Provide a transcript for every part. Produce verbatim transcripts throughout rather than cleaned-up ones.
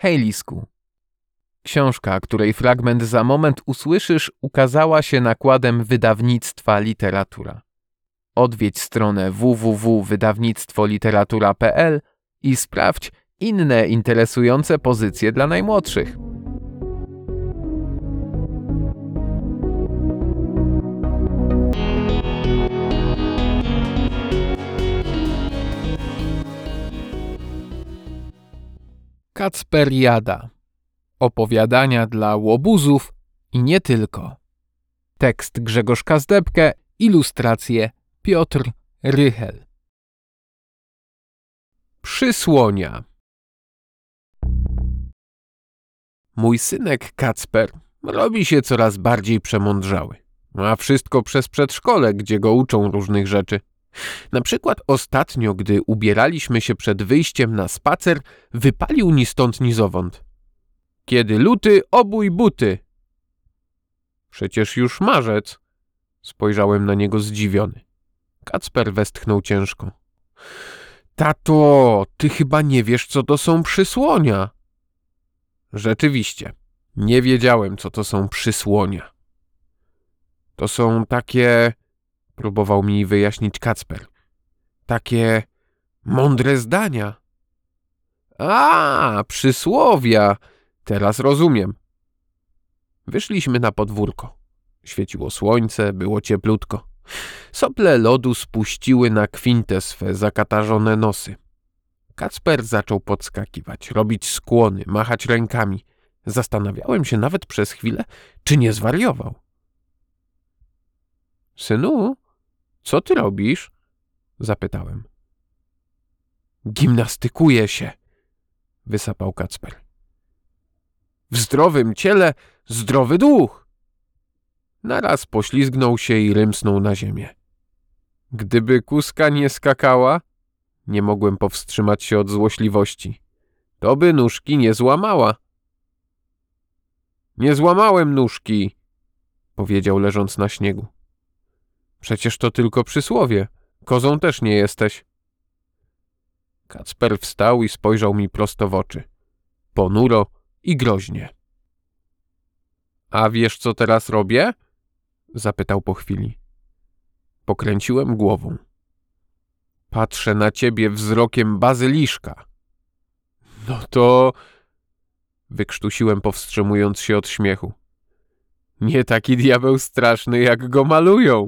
Hejlisku. Książka, której fragment za moment usłyszysz, ukazała się nakładem wydawnictwa Literatura. Odwiedź stronę w w w kropka wydawnictwo literatura kropka p l i sprawdź inne interesujące pozycje dla najmłodszych. Kacperiada. Opowiadania dla łobuzów i nie tylko. Tekst Grzegorz Kazdebke, ilustracje Piotr Rychel. Przysłonia. Mój synek Kacper robi się coraz bardziej przemądrzały, a wszystko przez przedszkole, gdzie go uczą różnych rzeczy. Na przykład ostatnio, gdy ubieraliśmy się przed wyjściem na spacer, wypalił ni stąd ni zowąd: kiedy luty, obój buty. Przecież już marzec. Spojrzałem na niego zdziwiony. Kacper westchnął ciężko. Tato, ty chyba nie wiesz, co to są przysłonia. Rzeczywiście, nie wiedziałem, co to są przysłonia. To są takie... Próbował mi wyjaśnić Kacper. Takie mądre zdania. A, przysłowia. Teraz rozumiem. Wyszliśmy na podwórko. Świeciło słońce, było cieplutko. Sople lodu spuściły na kwintę swe zakatarzone nosy. Kacper zaczął podskakiwać, robić skłony, machać rękami. Zastanawiałem się nawet przez chwilę, czy nie zwariował. Synu, co ty robisz? Zapytałem. Gimnastykuję się, wysapał Kacper. W zdrowym ciele zdrowy duch. Naraz poślizgnął się i rymsnął na ziemię. Gdyby kuska nie skakała, nie mogłem powstrzymać się od złośliwości, to by nóżki nie złamała. Nie złamałem nóżki, powiedział leżąc na śniegu. Przecież to tylko przysłowie. Kozą też nie jesteś. Kacper wstał i spojrzał mi prosto w oczy. Ponuro i groźnie. A wiesz, co teraz robię? Zapytał po chwili. Pokręciłem głową. Patrzę na ciebie wzrokiem bazyliszka. No to... Wykrztusiłem, powstrzymując się od śmiechu. Nie taki diabeł straszny, jak go malują.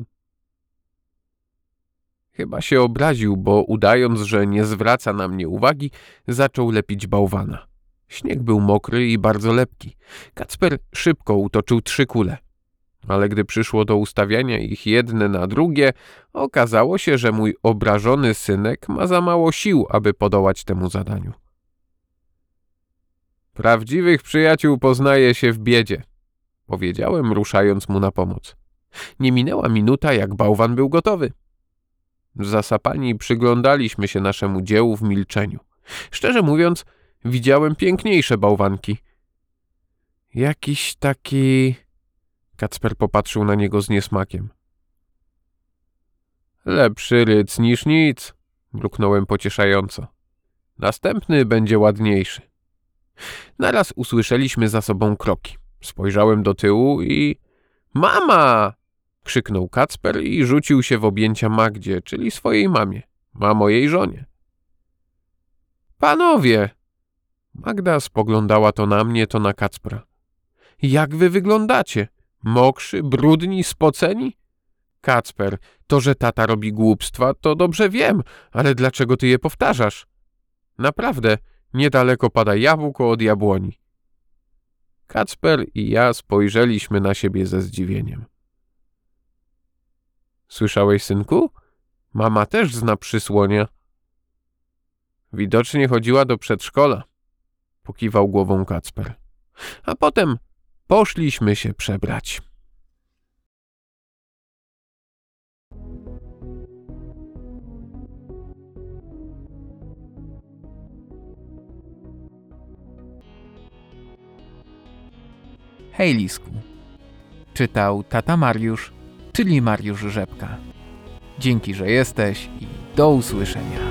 Chyba się obraził, bo udając, że nie zwraca na mnie uwagi, zaczął lepić bałwana. Śnieg był mokry i bardzo lepki. Kacper szybko utoczył trzy kule. Ale gdy przyszło do ustawiania ich jedne na drugie, okazało się, że mój obrażony synek ma za mało sił, aby podołać temu zadaniu. Prawdziwych przyjaciół poznaje się w biedzie, powiedziałem, ruszając mu na pomoc. Nie minęła minuta, jak bałwan był gotowy. Zasapani przyglądaliśmy się naszemu dziełu w milczeniu. Szczerze mówiąc, widziałem piękniejsze bałwanki. Jakiś taki... Kacper popatrzył na niego z niesmakiem. Lepszy ryc niż nic, mruknąłem pocieszająco. Następny będzie ładniejszy. Naraz usłyszeliśmy za sobą kroki. Spojrzałem do tyłu i... Mama! Krzyknął Kacper i rzucił się w objęcia Magdzie, czyli swojej mamie, a mojej żonie. Panowie! Magda spoglądała to na mnie, to na Kacpra. Jak wy wyglądacie? Mokrzy, brudni, spoceni? Kacper, to, że tata robi głupstwa, to dobrze wiem, ale dlaczego ty je powtarzasz? Naprawdę, niedaleko pada jabłko od jabłoni. Kacper i ja spojrzeliśmy na siebie ze zdziwieniem. Słyszałeś, synku? Mama też zna przysłonia. Widocznie chodziła do przedszkola, pokiwał głową Kacper. A potem poszliśmy się przebrać. Hejlisku. Czytał tata Mariusz, czyli Mariusz Rzepka. Dzięki, że jesteś i do usłyszenia.